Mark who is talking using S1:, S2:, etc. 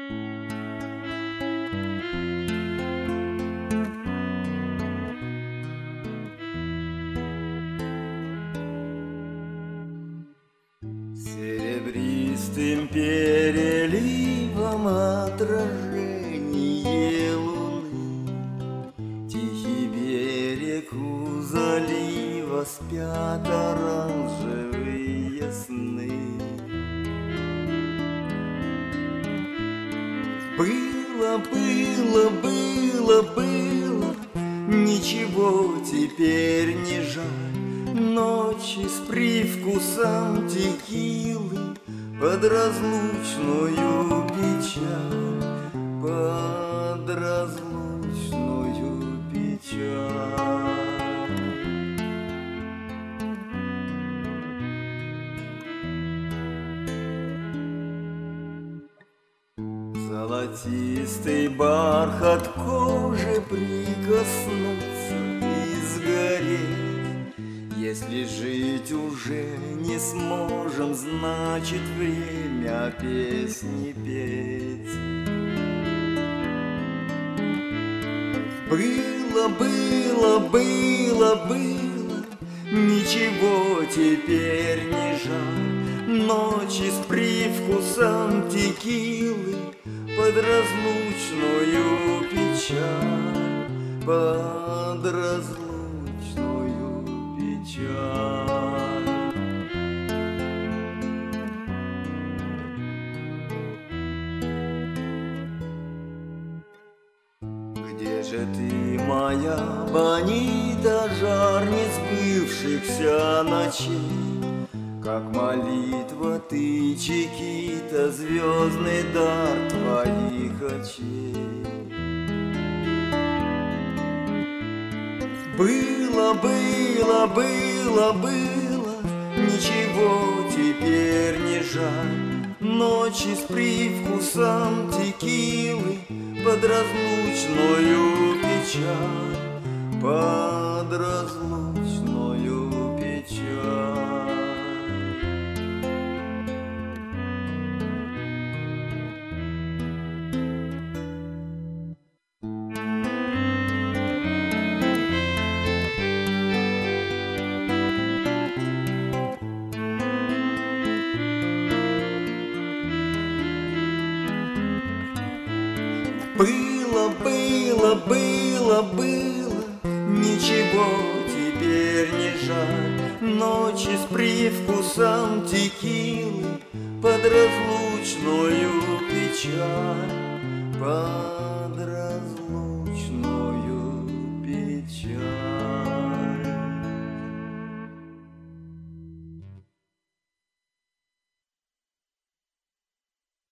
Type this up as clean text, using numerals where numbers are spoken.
S1: Серебристым переливом отражение луны, тихий берег у залива, спят оранжевые сны. Было, было, было, было, ничего теперь не жаль. Ночи с привкусом текилы под разлучную печаль, под разлучную печаль. Золотистый бархат кожи прикоснуться и сгореть. Если жить уже не сможем, значит время песни петь. Было, было, было, было, ничего теперь не жаль. Ночи с привкусом текилы под разлучную печаль, под разлучную печаль. Где же ты, моя бонита, жар несбывшихся ночей? Как молитва ты, Чикита, звездный дар твоих очей. Было, было, было, было, ничего теперь не жаль. Ночи с привкусом текилы под разлучную печаль, под разлучную печаль. Было, было, было, было, ничего теперь не жаль. Ночи с привкусом текилы под разлучную печаль,